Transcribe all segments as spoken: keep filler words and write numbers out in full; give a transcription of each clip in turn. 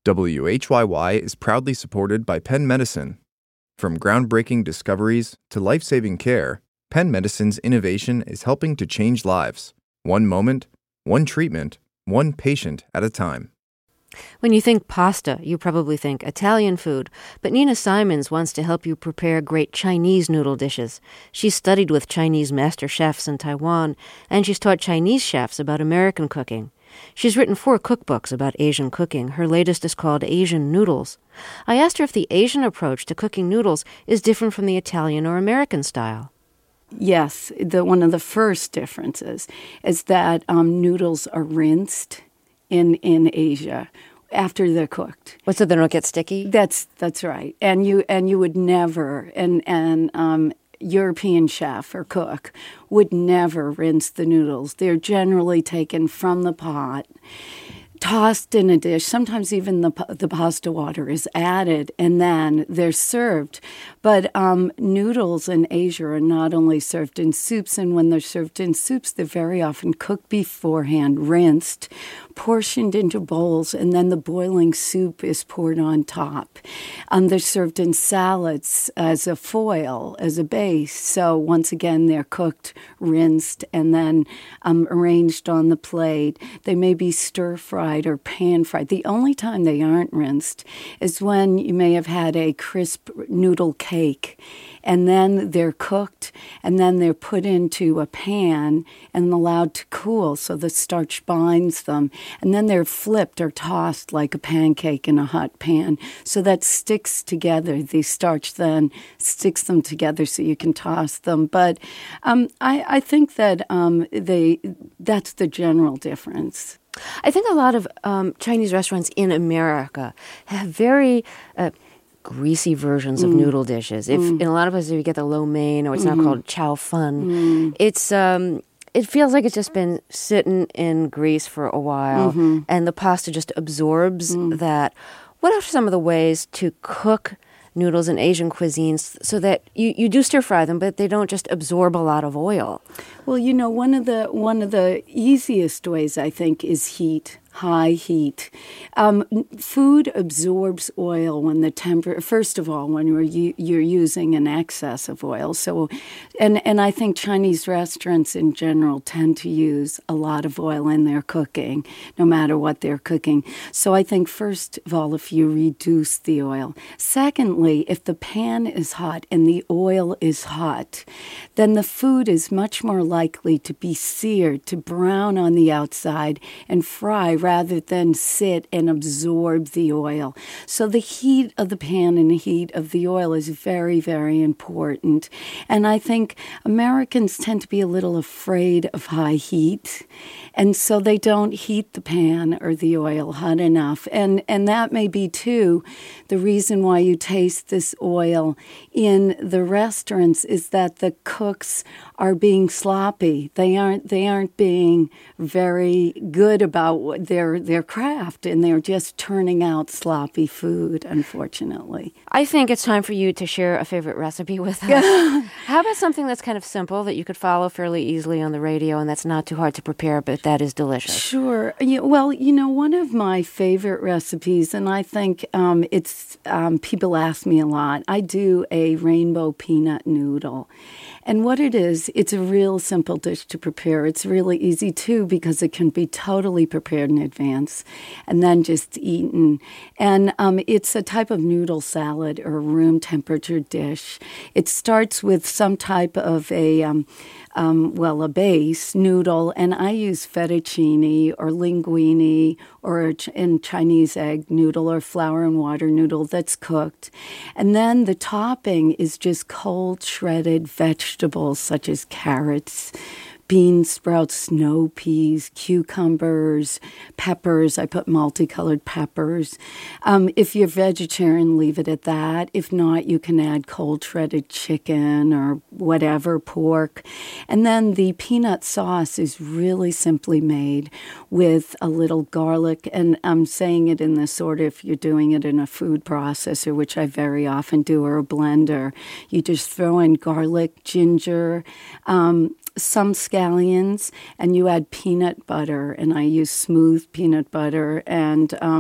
W H Y Y is proudly supported by Penn Medicine. From groundbreaking discoveries to life-saving care, Penn Medicine's innovation is helping to change lives, one moment, one treatment, one patient at a time. When you think pasta, you probably think Italian food, but Nina Simons wants to help you prepare great Chinese noodle dishes. She's studied with Chinese master chefs in Taiwan, and she's taught Chinese chefs about American cooking. She's written four cookbooks about Asian cooking. Her latest is called Asian Noodles. I asked her if the Asian approach to cooking noodles is different from the Italian or American style. Yes, the, one of the first differences is that um, noodles are rinsed in in Asia after they're cooked. What, so they don't get sticky? That's that's right. And you and you would never and and um, European chef or cook would never rinse the noodles. They're generally taken from the pot, tossed in a dish. Sometimes even the the pasta water is added, and then they're served. But um, noodles in Asia are not only served in soups, and when they're served in soups, they're very often cooked beforehand, rinsed, portioned into bowls, and then the boiling soup is poured on top. Um, they're served in salads as a foil, as a base. So once again, they're cooked, rinsed, and then um, arranged on the plate. They may be stir-fried or pan-fried. The only time they aren't rinsed is when you may have had a crisp noodle cake, and then they're cooked, and then they're put into a pan and allowed to cool so the starch binds them, and then they're flipped or tossed like a pancake in a hot pan. So that sticks together. The starch then sticks them together so you can toss them. But um, I, I think that um, they that's the general difference. I think a lot of um, Chinese restaurants in America have very uh, greasy versions of mm. noodle dishes. If mm. in a lot of places you get the lo mein, or it's mm-hmm. now called chow fun, mm. it's um, it feels like it's just been sitting in grease for a while, mm-hmm. and the pasta just absorbs mm. that. What are some of the ways to cook noodles in Asian cuisines so that you, you do stir fry them, but they don't just absorb a lot of oil? Well, you know, one of the one of the easiest ways, I think, is heat. High heat. Um, food absorbs oil when the temperature, first of all, when you're, you're using an excess of oil. So, and, and I think Chinese restaurants in general tend to use a lot of oil in their cooking, no matter what they're cooking. So I think, first of all, if you reduce the oil. Secondly, if the pan is hot and the oil is hot, then the food is much more likely to be seared, to brown on the outside and fry rather than sit and absorb the oil. So the heat of the pan and the heat of the oil is very, very important. And I think Americans tend to be a little afraid of high heat, and so they don't heat the pan or the oil hot enough. And, and that may be, too, the reason why you taste this oil in the restaurants is that the cooks are being sloppy. They aren't, they aren't being very good about what their their craft, and they're just turning out sloppy food, unfortunately. I think it's time for you to share a favorite recipe with us. How about something that's kind of simple that you could follow fairly easily on the radio and that's not too hard to prepare, but that is delicious? Sure. Yeah, well, you know, one of my favorite recipes, and I think um, it's, um, people ask me a lot, I do a rainbow peanut noodle. And what it is, it's a real simple dish to prepare. It's really easy, too, because it can be totally prepared in advance and then just eaten. And um, it's a type of noodle salad or room temperature dish. It starts with some type of a, um, um, well, a base noodle, and I use fettuccine or linguine or in Chinese egg noodle or flour and water noodle that's cooked. And then the topping is just cold shredded vegetables such as carrots, beans, sprouts, snow peas, cucumbers, peppers. I put multicolored peppers. Um, if you're vegetarian, leave it at that. If not, you can add cold shredded chicken or whatever, pork. And then the peanut sauce is really simply made with a little garlic. And I'm saying it in this order if you're doing it in a food processor, which I very often do, or a blender. You just throw in garlic, ginger, um, some scallions, and you add peanut butter, and I use smooth peanut butter, and um,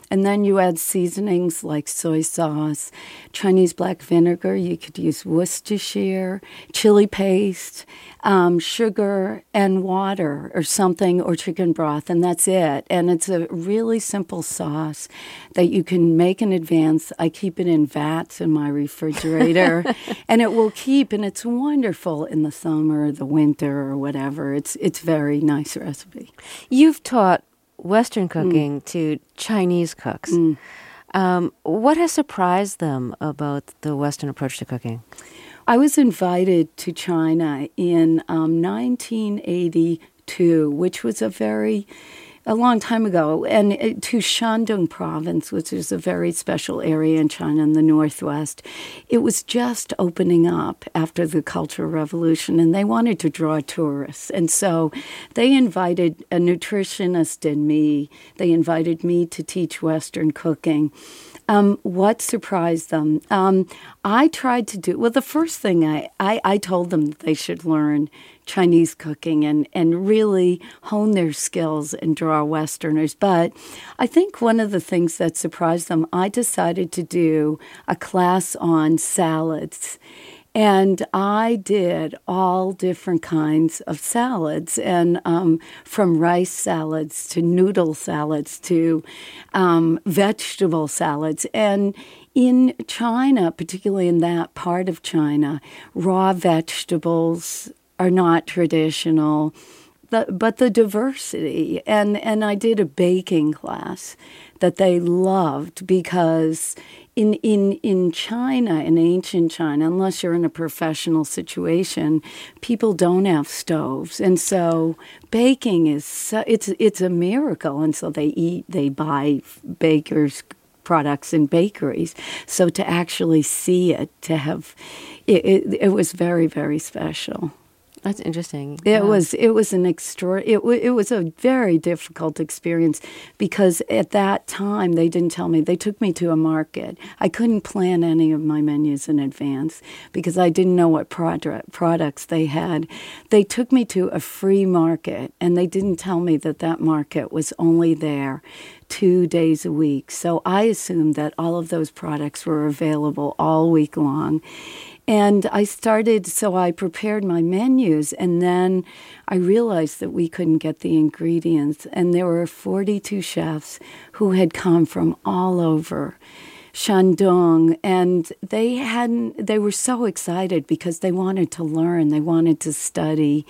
And then you add seasonings like soy sauce, Chinese black vinegar. You could use Worcestershire, chili paste, um, sugar, and water or something, or chicken broth, and that's it. And it's a really simple sauce that you can make in advance. I keep it in vats in my refrigerator, and it will keep, and it's wonderful in the summer, the winter, or whatever. It's it's very nice recipe. You've taught Western cooking mm. to Chinese cooks. Mm. Um, what has surprised them about the Western approach to cooking? I was invited to China in um, nineteen eighty-two, which was a very a long time ago, and it, to Shandong province, which is a very special area in China in the northwest. It was just opening up after the Cultural Revolution, and they wanted to draw tourists. And so they invited a nutritionist and me. They invited me to teach Western cooking. Um, what surprised them? Um, I tried to do, well, the first thing I, I, I told them that they should learn Chinese cooking and, and really hone their skills and draw Westerners. But I think one of the things that surprised them, I decided to do a class on salads. And I did all different kinds of salads, and um, from rice salads to noodle salads to um, vegetable salads. And in China, particularly in that part of China, raw vegetables are not traditional. The, but the diversity, and, and I did a baking class that they loved because in, in, in China, in ancient China, unless you're in a professional situation, people don't have stoves. And so baking is, so, it's, it's a miracle. And so they eat, they buy bakers' products in bakeries. So to actually see it, to have, it, it, it was very, very special. That's interesting. It yeah. was it was an extra it w- it was a very difficult experience because at that time they didn't tell me. They took me to a market. I couldn't plan any of my menus in advance because I didn't know what product, products they had. They took me to a free market, and they didn't tell me that that market was only there two days a week. So I assumed that all of those products were available all week long. And I started, so I prepared my menus, and then I realized that we couldn't get the ingredients. And there were forty-two chefs who had come from all over Shandong, and they hadn't, they were so excited because they wanted to learn, they wanted to study.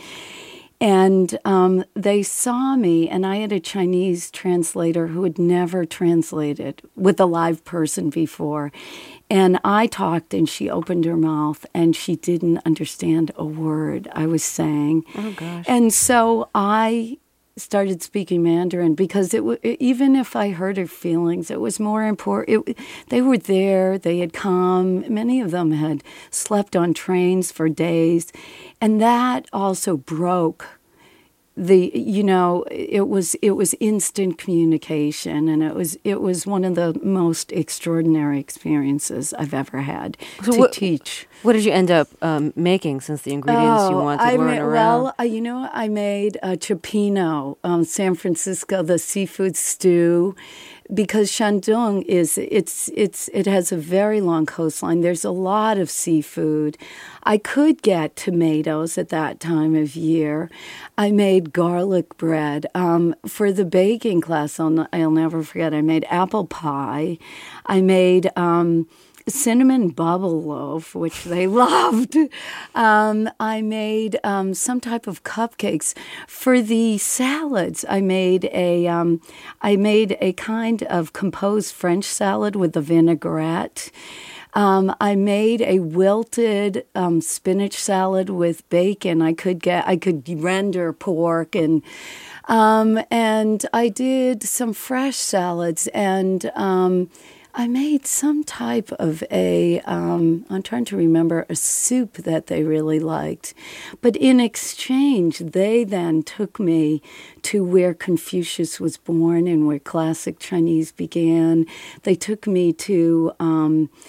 And um, they saw me, and I had a Chinese translator who had never translated with a live person before. And I talked, and she opened her mouth, and she didn't understand a word I was saying. Oh, gosh. And so I started speaking Mandarin because it w- even if I hurt her feelings, it was more important. It, they were there. They had come. Many of them had slept on trains for days. And that also broke the, you know, it was it was instant communication, and it was it was one of the most extraordinary experiences I've ever had so to what, teach. What did you end up um, making, since the ingredients oh, you wanted to I learn made, around? Well, uh, you know, I made uh, cioppino, um, San Francisco, the seafood stew. Because Shandong is it's it's it has a very long coastline. There's a lot of seafood. I could get tomatoes at that time of year. I made garlic bread. Um, for the baking class, I'll, I'll never forget, I made apple pie. I made um, cinnamon bubble loaf, which they loved. Um, I made um, some type of cupcakes. For the salads, I made a um, I made a kind of composed French salad with a vinaigrette. Um, I made a wilted um, spinach salad with bacon. I could get I could render pork and um, and I did some fresh salads, and um, I made some type of a, um, I'm trying to remember, a soup that they really liked. But in exchange, they then took me to where Confucius was born and where classic Chinese began. They took me to um,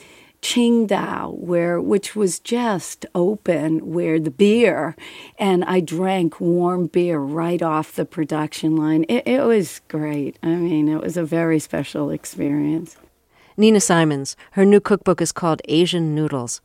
Qingdao, where which was just open, where the beer, and I drank warm beer right off the production line. It, it was great. I mean, it was a very special experience. Nina Simons. Her new cookbook is called Asian Noodles,